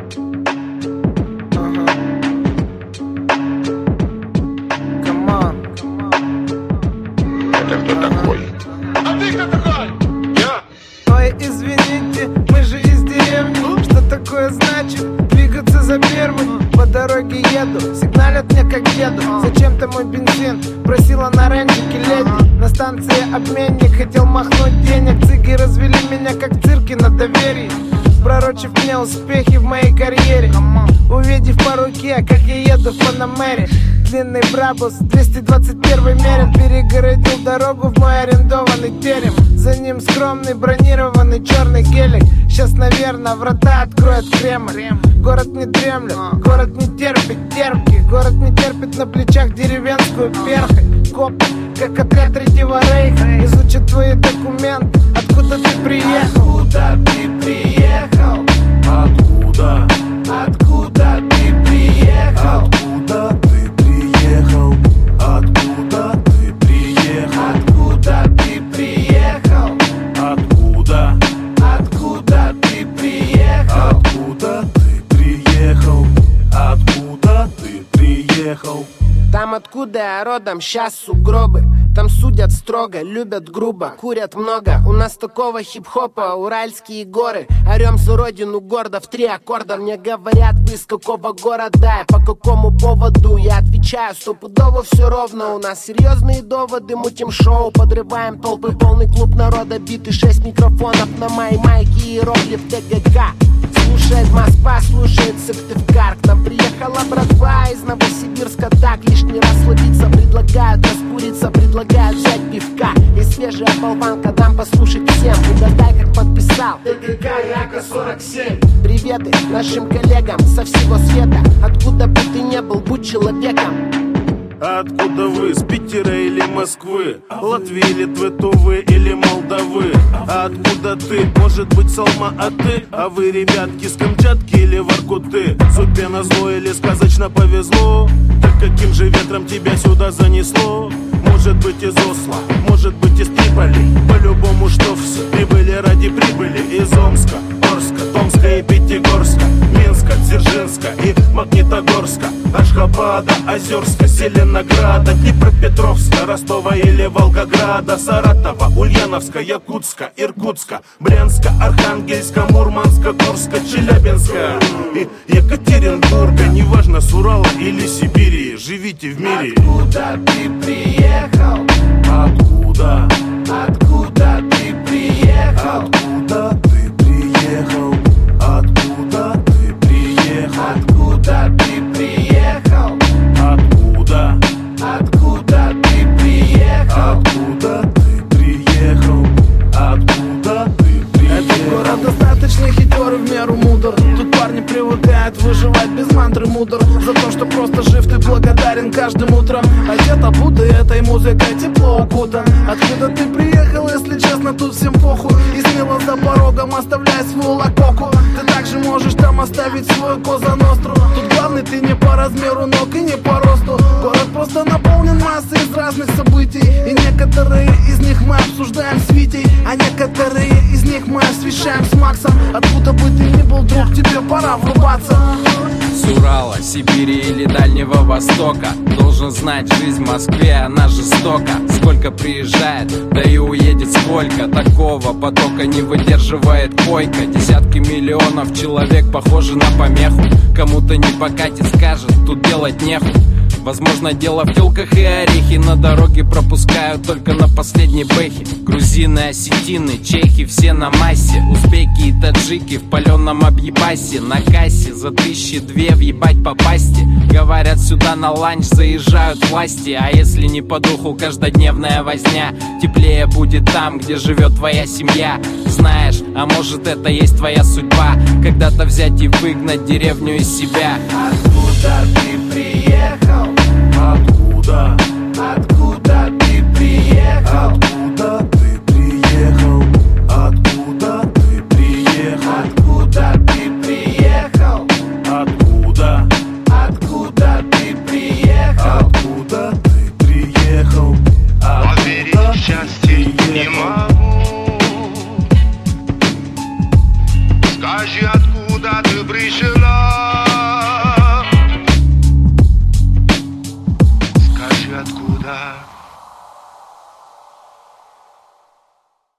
Это кто такой? А ты кто такой? Я. Ой, извините, мы же из деревни. Что такое значит двигаться за фермой? По дороге еду, сигналят мне как деду. Зачем-то мой бензин просила на рентике леди. На станции обменник хотел махнуть денег. Цыги развели меня как в цирке на доверии, пророчив мне успехи в моей карьере. Увидев по руке, как я еду в Панамере, длинный Брабус 221 мерин перегородил дорогу в мой арендованный терем. За ним скромный бронированный черный гелик. Сейчас, наверное, врата откроет Кремль. Город не дремлет, город не терпит терпки. Город не терпит на плечах деревенскую перхоть. Копы, как отряд Третьего Рейха, изучат твои документы. Откуда ты приехал? Откуда ты приехал? Откуда? Откуда ты приехал? Откуда ты приехал? Откуда ты приехал? Откуда ты приехал? Откуда? Откуда ты приехал? Откуда ты приехал? Откуда ты приехал? Там, откуда я родом, щас сугробы. Там судят строго, любят грубо, курят много. У нас такого хип-хопа, уральские горы. Орем за родину гордо в 3 аккорда. Мне говорят, вы из какого города и по какому поводу. Я отвечаю, стопудово все ровно. У нас серьезные доводы, мутим шоу, подрываем толпы. Полный клуб народа, биты, 6 микрофонов на моей майке, иероглиф ТГК. Слушает Москва, слушает Сыктывкар. К нам приехала братва из Новосибирска. Так лишний раз сладиться предлагают, раскуриться предлагают, взять пивка. И свежая болванка дам послушать всем. Угадай, как подписал ТГК Яка 47. Приветы нашим коллегам со всего света. Откуда бы ты не был, будь человеком. Откуда вы, с Питера или Москвы? Латвии, Литвы, Тувы или Молдавы? Откуда ты, может быть, Салма, а ты? А вы, ребятки, с Камчатки или Воркуты? Судьбе назло или сказочно повезло? Так каким же ветром тебя сюда занесло? Может быть, из Осло, может быть, из Триполи. По-любому, что все прибыли ради прибыли. Из Омска, Орска, Томска и Пятигорска, Минска, Дзержинска и Магнитогорска, Ашхабада, Озерска, Зеленограда, Днепропетровска, Ростова или Волгограда, Саратова, Ульяновска, Якутска, Иркутска, Брянска, Архангельска, Мурманска, Курска, Челябинска и Екатеринбурга. Неважно, с Урала или Сибири, живите в мире. Откуда ты приехал? Откуда? Откуда ты приехал? Откуда ты приехал? Откуда ты приехал? Откуда ты приехал? Откуда? Откуда ты приехал? Откуда ты приехал? Откуда ты приехал? Этот город достаточно хитер и в меру мудр. Тут парни привыкают выживать без мантры мудр. За то, что просто жив, ты благодарен каждым утром. Одет обутый этой музыкой, тепло укутан. Откуда ты приехал, если честно, тут всем похуй. И смело за порогом оставляй свою лакоку. Ты также можешь там оставить свою Коза Ностру. Тут главный ты не по размеру ног и не по росту. Город просто наполнен массой из разных событий. И некоторые из них мы обсуждаем с Витей, а некоторые из них мы освещаем с Максом. Откуда бы ты ни был, друг, тебе пора врубаться. С Урала, Сибири или Дальнего Востока должен знать, жизнь в Москве, она жестока. Сколько приезжает, да и уедет сколько. Такого потока не выдерживает койка. Десятки миллионов человек похожи на помеху. Кому-то не покатит, скажет, тут делать нехуй. Возможно, дело в телках и орехи. На дороге пропускают только на последней бэхе. Грузины, осетины, чехи, все на массе. Узбеки и таджики в паленом объебасе. На кассе за 1002 въебать по пасте. Говорят, сюда на ланч заезжают власти. А если не по духу каждодневная возня, теплее будет там, где живет твоя семья. Знаешь, а может это есть твоя судьба, когда-то взять и выгнать деревню из себя. Откуда ты приехал? Откуда? Откуда ты приехал? Откуда ты приехал? Откуда ты приехал? Откуда ты приехал? Откуда? Откуда ты приехал? Откуда ты приехал? Поверить в счастье не могу. Скажи, откуда ты пришла? откуда.